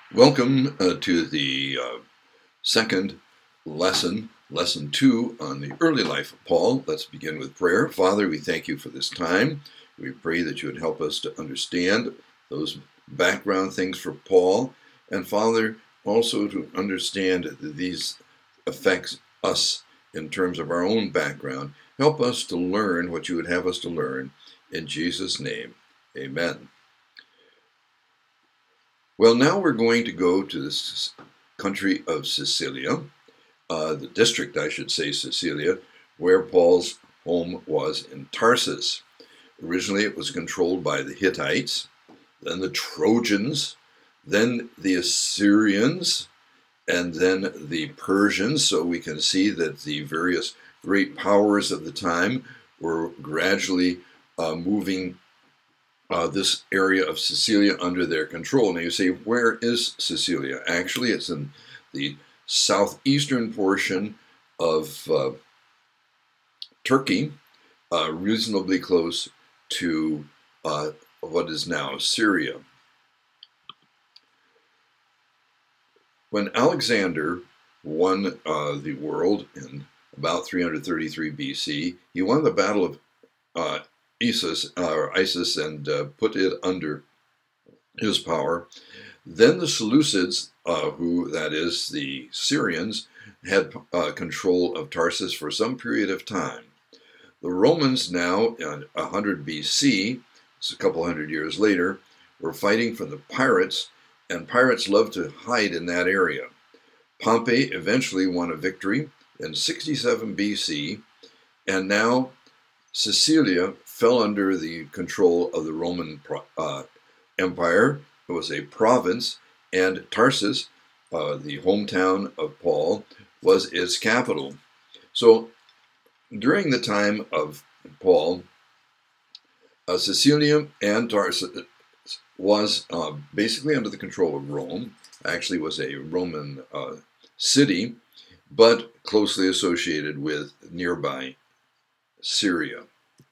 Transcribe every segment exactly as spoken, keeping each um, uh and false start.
Welcome uh, to the uh, second lesson, lesson two on the early life of Paul. Let's begin with prayer. Father, we thank you for this time. We pray that you would help us to understand those background things for Paul, and Father, also to understand that these affects us in terms of our own background. Help us to learn what you would have us to learn. In Jesus' name, amen. Well, now we're going to go to this country of Sicilia, uh, the district, I should say, Sicilia, where Paul's home was in Tarsus. Originally, it was controlled by the Hittites, then the Trojans, then the Assyrians, and then the Persians. So we can see that the various great powers of the time were gradually uh, moving Uh, this area of Sicilia under their control. Now you say, where is Sicilia? Actually, it's in the southeastern portion of uh, Turkey, uh, reasonably close to uh, what is now Syria. When Alexander won uh, the world in about three hundred thirty-three B C, he won the Battle of uh, Isis, or ISIS, and uh, put it under his power. Then the Seleucids, uh, who, that is, the Syrians, had uh, control of Tarsus for some period of time. The Romans now, in one hundred B C, it's a couple hundred years later, were fighting for the pirates, and pirates loved to hide in that area. Pompey eventually won a victory in sixty-seven B C, and now Sicilia fell under the control of the Roman uh, Empire. It was a province, and Tarsus, uh, the hometown of Paul, was its capital. So during the time of Paul, uh, Sicilia and Tarsus was uh, basically under the control of Rome. Actually, was a Roman uh, city, but closely associated with nearby Syria.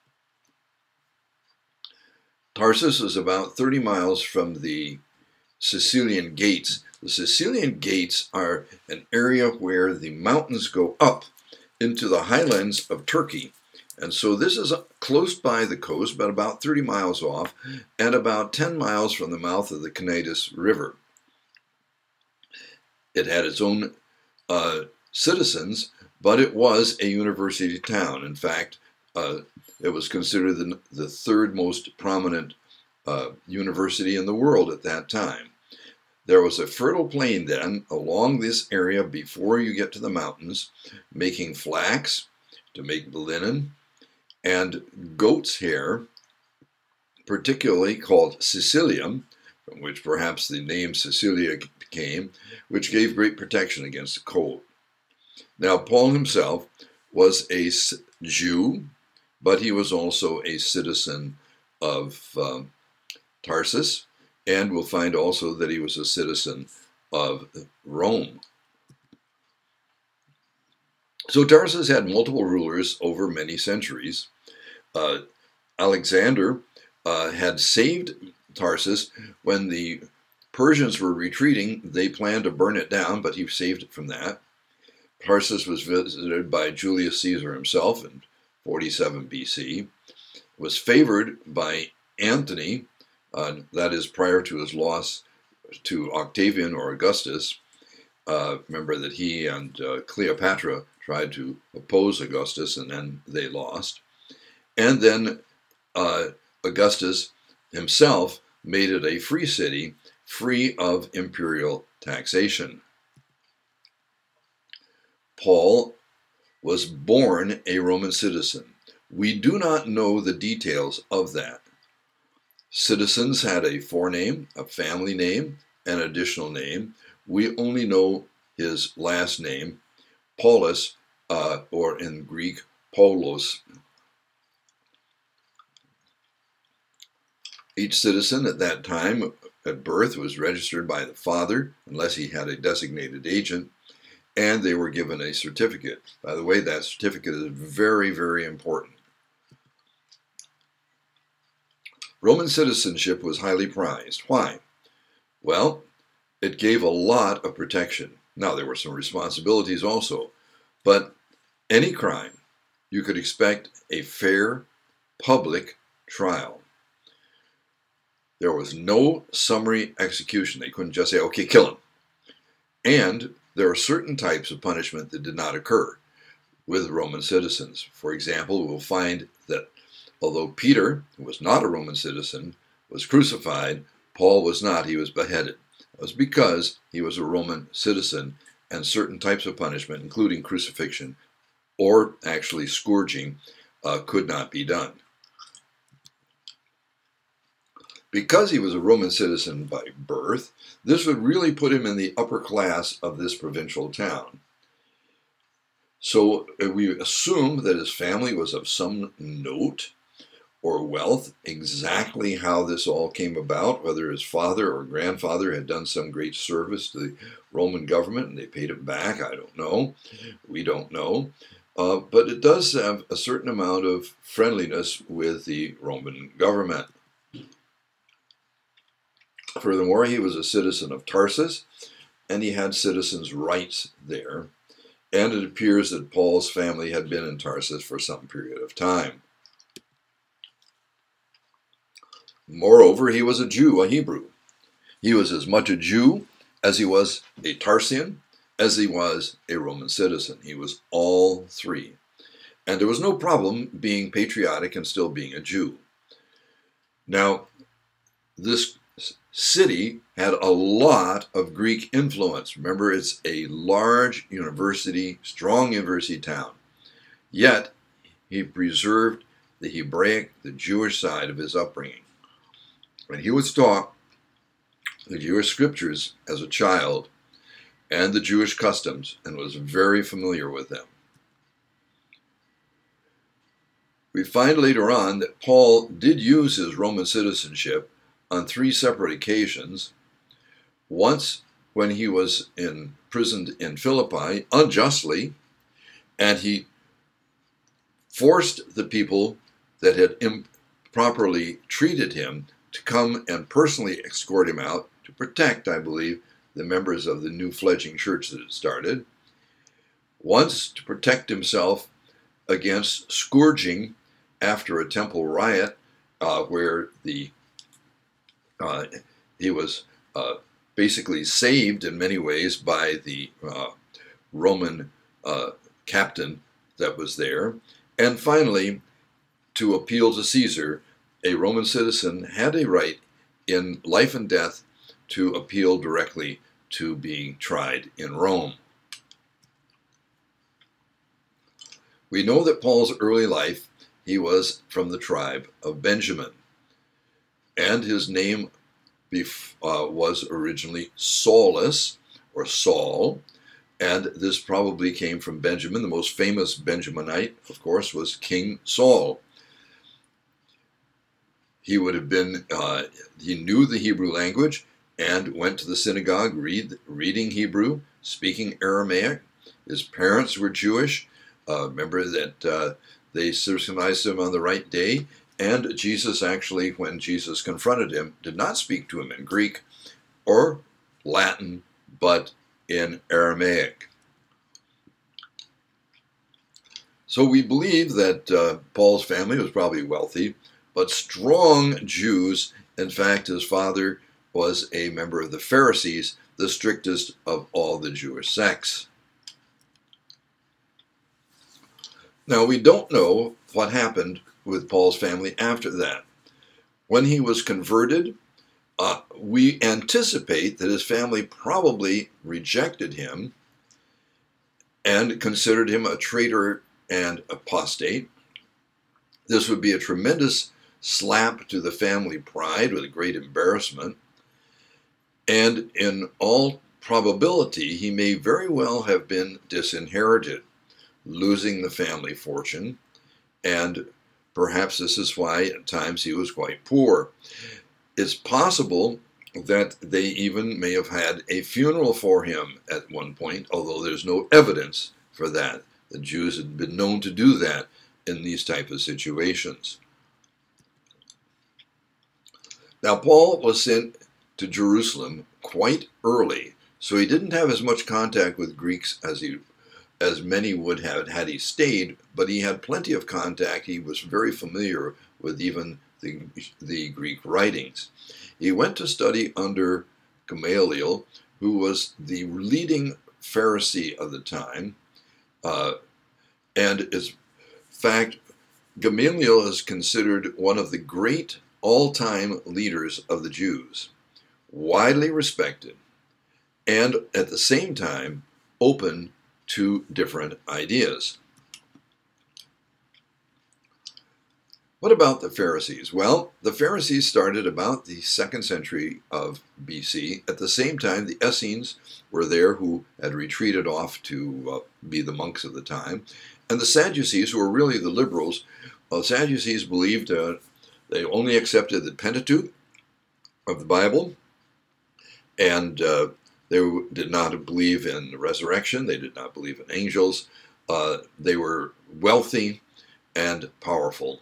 Tarsus is about thirty miles from the Sicilian Gates. The Sicilian Gates are an area where the mountains go up into the highlands of Turkey. And so this is close by the coast, but about thirty miles off, and about ten miles from the mouth of the Cnidus River. It had its own uh, citizens, but it was a university town. In fact, uh, it was considered the, the third most prominent uh, university in the world at that time. There was a fertile plain then along this area before you get to the mountains, making flax to make linen, and goat's hair, particularly called Sicilium, from which perhaps the name Sicilia came, which gave great protection against the cold. Now, Paul himself was a Jew, but he was also a citizen of um, Tarsus, and we'll find also that he was a citizen of Rome. So Tarsus had multiple rulers over many centuries. Uh, Alexander uh, had saved Tarsus when the Persians were retreating. They planned to burn it down, but he saved it from that. Tarsus was visited by Julius Caesar himself in forty-seven B C, was favored by Antony, uh, that is prior to his loss to Octavian or Augustus. Uh, remember that he and uh, Cleopatra tried to oppose Augustus, and then they lost. And then uh, Augustus himself made it a free city, free of imperial taxation. Paul was born a Roman citizen. We do not know the details of that. Citizens had a forename, a family name, an additional name. We only know his last name, Paulus, uh, or in Greek, Paulos. Each citizen at that time at birth was registered by the father, unless he had a designated agent, and they were given a certificate. By the way, that certificate is very, very important. Roman citizenship was highly prized. Why? Well, It gave a lot of protection. Now, there were some responsibilities also, but any crime, you could expect a fair, public trial. There was no summary execution. They couldn't just say, okay, kill him. And there are certain types of punishment that did not occur with Roman citizens. For example, we'll find that although Peter, who was not a Roman citizen, was crucified, Paul was not. He was beheaded. It was because he was a Roman citizen, and certain types of punishment, including crucifixion or actually scourging, uh, could not be done. Because he was a Roman citizen by birth, this would really put him in the upper class of this provincial town. So we assume that his family was of some note or wealth. Exactly how this all came about, whether his father or grandfather had done some great service to the Roman government and they paid him back, I don't know. We don't know. Uh, but it does have a certain amount of friendliness with the Roman government. Furthermore, he was a citizen of Tarsus, and he had citizens' rights there. And it appears that Paul's family had been in Tarsus for some period of time. Moreover, he was a Jew, a Hebrew. He was as much a Jew as he was a Tarsian, as he was a Roman citizen. He was all three. And there was no problem being patriotic and still being a Jew. Now, this city had a lot of Greek influence. Remember, it's a large university, strong university town. Yet, he preserved the Hebraic, the Jewish side of his upbringing. When he was taught the Jewish scriptures as a child and the Jewish customs and was very familiar with them. We find later on that Paul did use his Roman citizenship on three separate occasions. Once when he was imprisoned in Philippi unjustly, and he forced the people that had improperly treated him to come and personally escort him out to protect, I believe, the members of the new fledgling church that had started. Once to protect himself against scourging after a temple riot uh, where the uh, he was uh, basically saved in many ways by the uh, Roman uh, captain that was there. And finally, to appeal to Caesar, a Roman citizen had a right in life and death to appeal directly to being tried in Rome. We know that Paul's early life, he was from the tribe of Benjamin, and his name uh, was originally Saulus, or Saul, and this probably came from Benjamin. The most famous Benjaminite, of course, was King Saul. He would have been, uh, he knew the Hebrew language and went to the synagogue read, reading Hebrew, speaking Aramaic. His parents were Jewish. Uh, remember that uh, they circumcised him on the right day. And Jesus actually, when Jesus confronted him, did not speak to him in Greek or Latin, but in Aramaic. So we believe that uh, Paul's family was probably wealthy, but strong Jews. In fact, his father was a member of the Pharisees, the strictest of all the Jewish sects. Now, we don't know what happened with Paul's family after that. When he was converted, uh, we anticipate that his family probably rejected him and considered him a traitor and apostate. This would be a tremendous slap to the family pride with a great embarrassment. And in all probability, he may very well have been disinherited, losing the family fortune, and perhaps this is why at times he was quite poor. It's possible that they even may have had a funeral for him at one point, although there's no evidence for that. The Jews had been known to do that in these type of situations. Now, Paul was sent to Jerusalem quite early, so he didn't have as much contact with Greeks as he as many would have had he stayed, but he had plenty of contact. He was very familiar with even the, the Greek writings. He went to study under Gamaliel, who was the leading Pharisee of the time, uh, and in fact, Gamaliel is considered one of the great all-time leaders of the Jews, widely respected, and at the same time open to different ideas. What about the Pharisees? Well, the Pharisees started about the second century of B C. At the same time, the Essenes were there, who had retreated off to uh, be the monks of the time. And the Sadducees, who were really the liberals, well, the Sadducees believed uh, they only accepted the Pentateuch of the Bible, and uh, they did not believe in resurrection. They did not believe in angels. Uh, they were wealthy and powerful.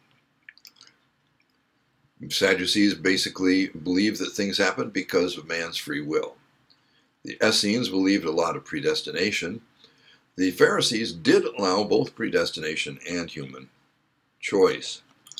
Sadducees basically believed that things happen because of man's free will. The Essenes believed a lot of predestination. The Pharisees did allow both predestination and human choice.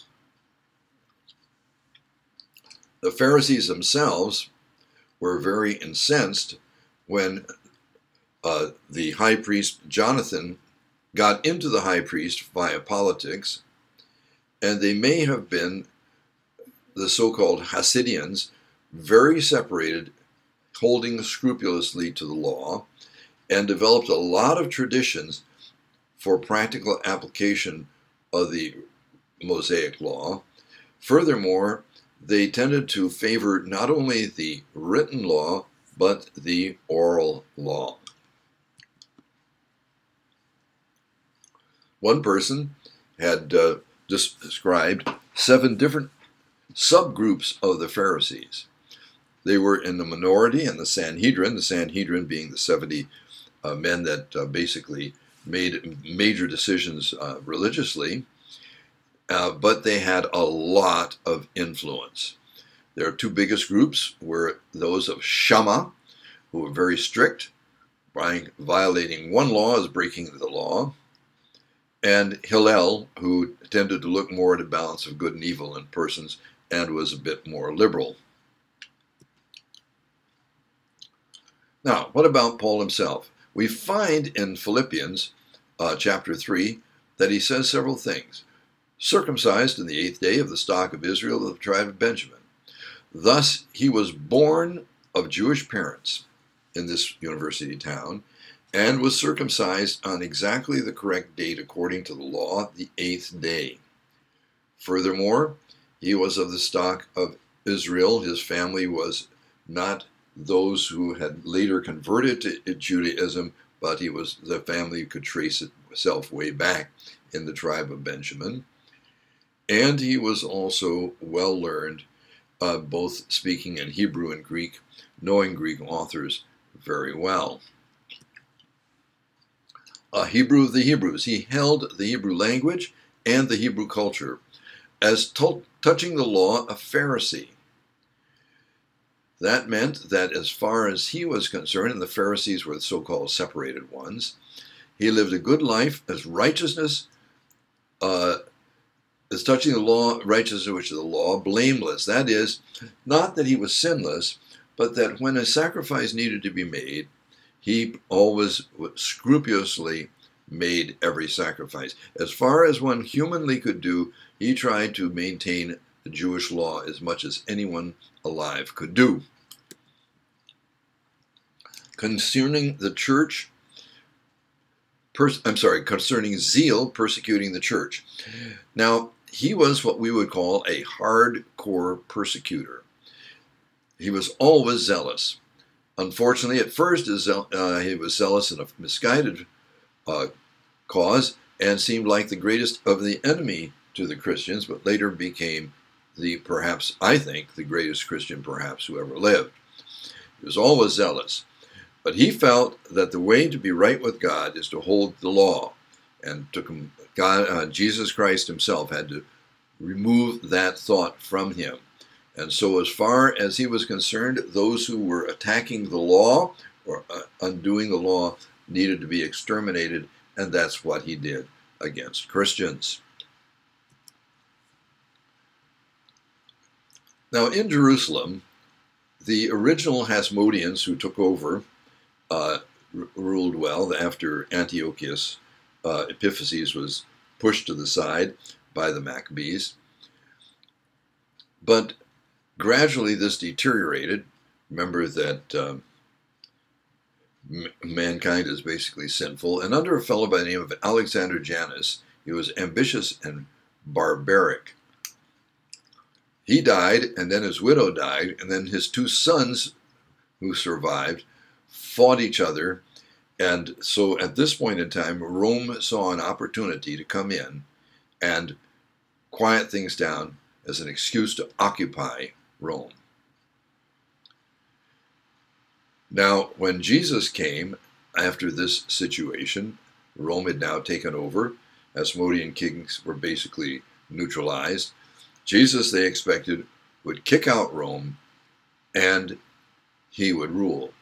The Pharisees themselves were very incensed when uh, the high priest Jonathan got into the high priest via politics, and they may have been the so-called Hasidians, very separated, holding scrupulously to the law, and developed a lot of traditions for practical application of the Mosaic law. Furthermore, they tended to favor not only the written law, but the oral law. One person had uh, described seven different subgroups of the Pharisees. They were in the minority in the Sanhedrin, the Sanhedrin being the seventy uh, men that uh, basically made major decisions uh, religiously, uh, but they had a lot of influence. Their two biggest groups were those of Shammah, who were very strict, by violating one law as breaking the law, and Hillel, who tended to look more at a balance of good and evil in persons and was a bit more liberal. Now, what about Paul himself? We find in Philippians uh, chapter three that he says several things. Circumcised in the eighth day of the stock of Israel of the tribe of Benjamin. Thus he was born of Jewish parents in this university town, and was circumcised on exactly the correct date according to the law, the eighth day. Furthermore, he was of the stock of Israel. His family was not those who had later converted to Judaism, but he was the family could trace itself way back in the tribe of Benjamin. And he was also well learned, uh, both speaking in Hebrew and Greek, knowing Greek authors very well. A Hebrew of the Hebrews. He held the Hebrew language and the Hebrew culture. As to- touching the law, a Pharisee. That meant that as far as he was concerned, and the Pharisees were the so-called separated ones, he lived a good life as righteousness, uh, as touching the law, righteousness which is the law, blameless. That is, not that he was sinless, but that when a sacrifice needed to be made, he always scrupulously made every sacrifice. As far as one humanly could do, he tried to maintain the Jewish law as much as anyone alive could do. Concerning the church, pers- I'm sorry, concerning zeal, persecuting the church. Now, he was what we would call a hardcore persecutor. He was always zealous. Unfortunately, at first uh, he was zealous in a misguided uh, cause and seemed like the greatest of the enemy to the Christians, but later became the, perhaps, I think, the greatest Christian perhaps who ever lived. He was always zealous. But he felt that the way to be right with God is to hold the law. And took him, God, uh, Jesus Christ himself had to remove that thought from him. And so as far as he was concerned, those who were attacking the law or uh, undoing the law needed to be exterminated, and that's what he did against Christians. Now in Jerusalem, the original Hasmoneans who took over uh, r- ruled well after Antiochus uh, Epiphanes was pushed to the side by the Maccabees. But gradually this deteriorated. Remember that um, m- mankind is basically sinful. And under a fellow by the name of Alexander Janus, he was ambitious and barbaric. He died, and then his widow died, and then his two sons, who survived, fought each other. And so at this point in time, Rome saw an opportunity to come in and quiet things down as an excuse to occupy Rome. Now, when Jesus came after this situation, Rome had now taken over. Hasmonean kings were basically neutralized. Jesus, they expected, would kick out Rome and he would rule.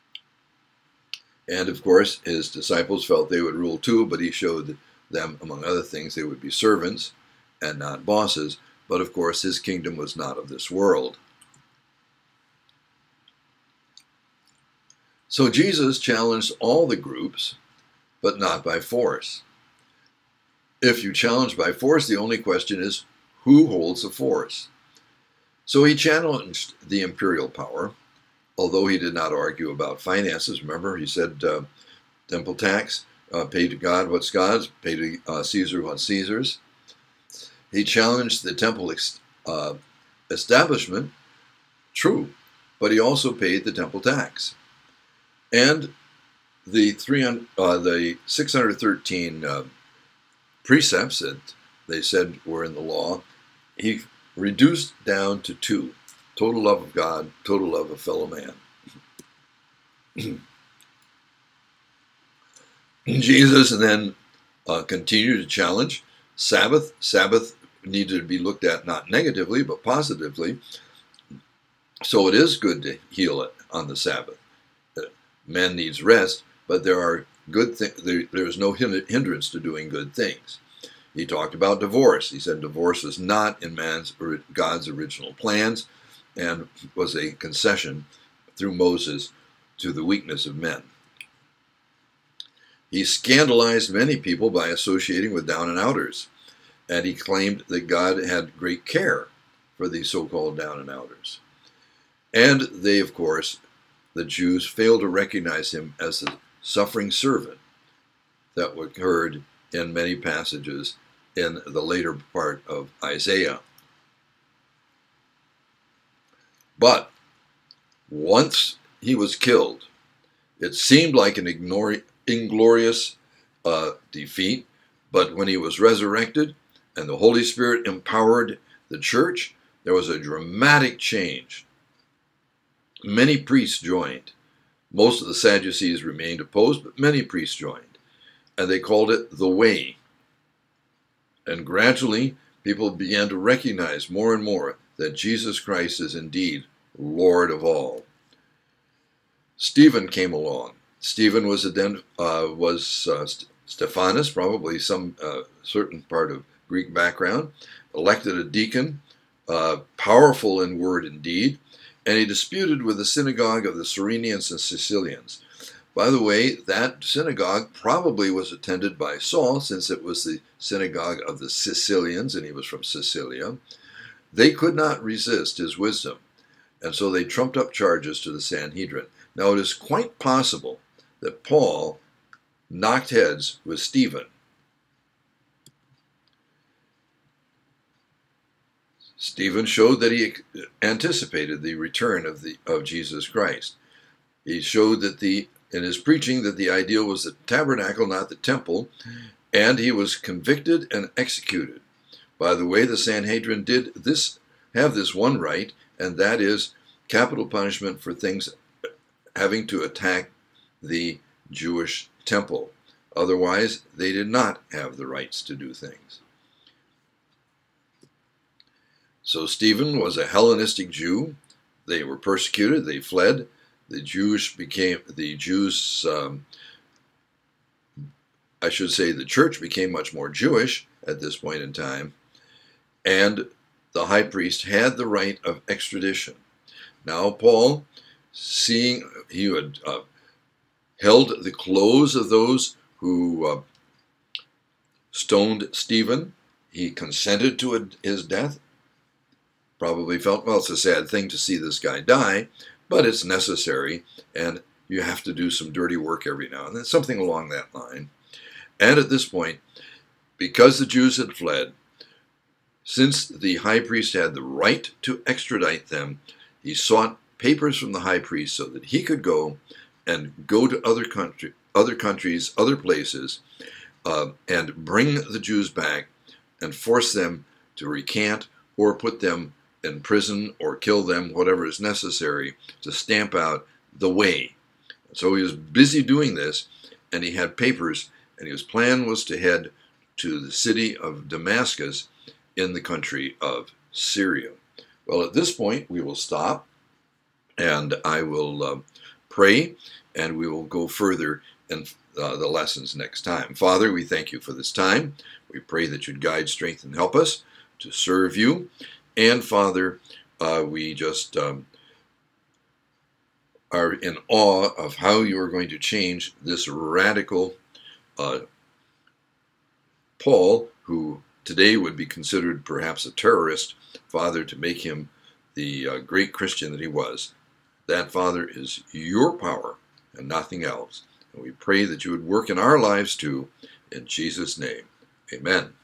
And of course, his disciples felt they would rule too, but he showed them, among other things, they would be servants and not bosses. But of course, his kingdom was not of this world. So Jesus challenged all the groups, but not by force. If you challenge by force, the only question is, who holds the force? So he challenged the imperial power, although he did not argue about finances. Remember, he said, uh, temple tax, uh, pay to God what's God's, pay to uh, Caesar what's Caesar's. He challenged the temple ex- uh, establishment, true, but he also paid the temple tax. And the three hundred, uh, the six hundred thirteen uh, precepts that they said were in the law, he reduced down to two: total love of God, total love of fellow man. Jesus then uh, continued to challenge Sabbath. Sabbath needed to be looked at not negatively, but positively. So it is good to heal it on the Sabbath. Man needs rest, but there are good things. There, there is no hindrance to doing good things. He talked about divorce. He said divorce was not in man's or God's original plans, and was a concession through Moses to the weakness of men. He scandalized many people by associating with down and outers, and he claimed that God had great care for these so-called down and outers. And they, of course, the Jews, failed to recognize him as the suffering servant that occurred in many passages in the later part of Isaiah. But once he was killed, it seemed like an ignore, inglorious uh, defeat, but when he was resurrected and the Holy Spirit empowered the church, there was a dramatic change. Many priests joined. Most of the Sadducees remained opposed, but many priests joined. And they called it the Way. And gradually, people began to recognize more and more that Jesus Christ is indeed Lord of all. Stephen came along. Stephen was, ident- uh, was uh, St- Stephanus, probably some uh, certain part of Greek background, elected a deacon, uh, powerful in word and deed, and he disputed with the synagogue of the Cyrenians and Sicilians. By the way, that synagogue probably was attended by Saul, since it was the synagogue of the Sicilians, and he was from Sicilia. They could not resist his wisdom, and so they trumped up charges to the Sanhedrin. Now, it is quite possible that Paul knocked heads with Stephen. Stephen showed that he anticipated the return of the of Jesus Christ. He showed that the in his preaching that the ideal was the tabernacle, not the temple, and he was convicted and executed. By the way, the Sanhedrin did this have this one right, and that is capital punishment for things having to attack the Jewish temple. Otherwise, they did not have the rights to do things. So Stephen was a Hellenistic Jew. They were persecuted. They fled. The Jews became the Jews. Um, I should say the church became much more Jewish at this point in time, and the high priest had the right of extradition. Now Paul, seeing he had uh, held the clothes of those who uh, stoned Stephen, he consented to his death. Probably felt, well, it's a sad thing to see this guy die, but it's necessary, and you have to do some dirty work every now and then, something along that line. And at this point, because the Jews had fled, since the high priest had the right to extradite them, he sought papers from the high priest so that he could go and go to other country, other countries, other places, uh, and bring the Jews back and force them to recant or put them in prison or kill them, whatever is necessary to stamp out the way. So he was busy doing this, and he had papers, and his plan was to head to the city of Damascus in the country of Syria. Well, at this point, we will stop, and I will uh, pray, and we will go further in uh, the lessons next time. Father, we thank you for this time. We pray that you'd guide, strengthen, and help us to serve you. And Father, uh, we just um, are in awe of how you are going to change this radical uh, Paul, who today would be considered perhaps a terrorist, Father, to make him the uh, great Christian that he was. That, Father, is your power and nothing else. And we pray that you would work in our lives too, in Jesus' name. Amen.